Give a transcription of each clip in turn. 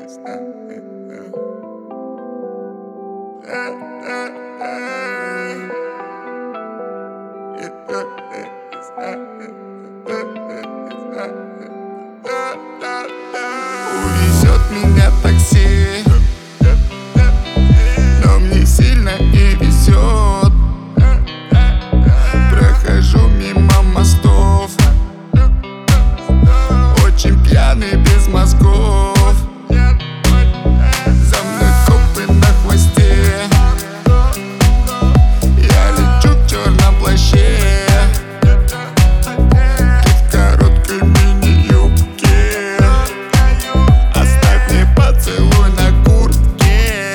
Увезет меня такси, но мне сильно не везет. Прохожу мимо мостов, очень пьяный, без мозгов. За мной копы на хвосте, я лечу в черном плаще. Ты в короткой мини-юбке, оставь мне поцелуй на куртке.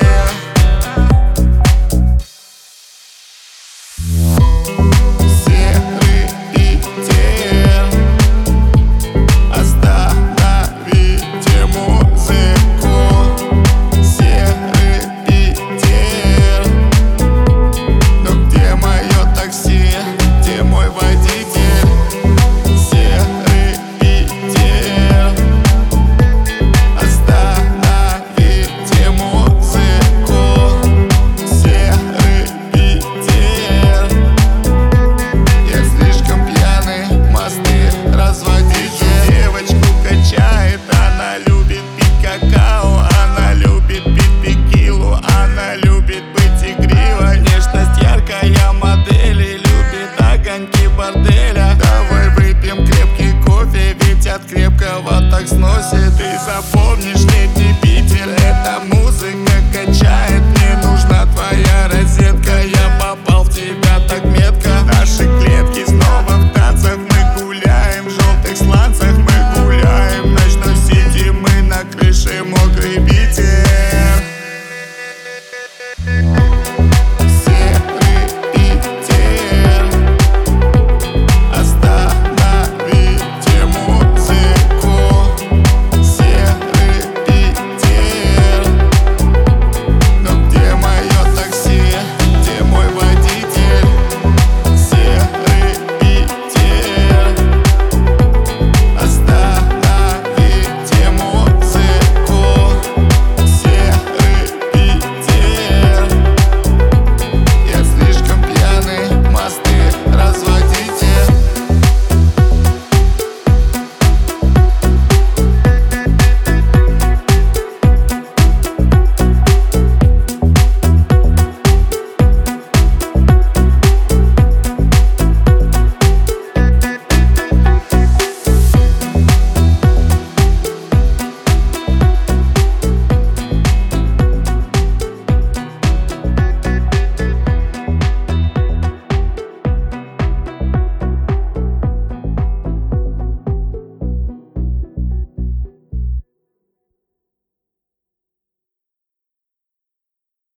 Серый Питер, остановите музыку. Серый Питер, но где мое такси, где мой водитель? Серый Питер, остановите музыку. Серый Питер, я слишком пьяный, мосты разводить. Девочку качает, она любит пить какао, она любит пить текилу, она любит быть игривой. Нежность яркая модели, любит огоньки борделя. Давай выпьем крепкий кофе, ведь от крепкого так сносит. Ты запомнишь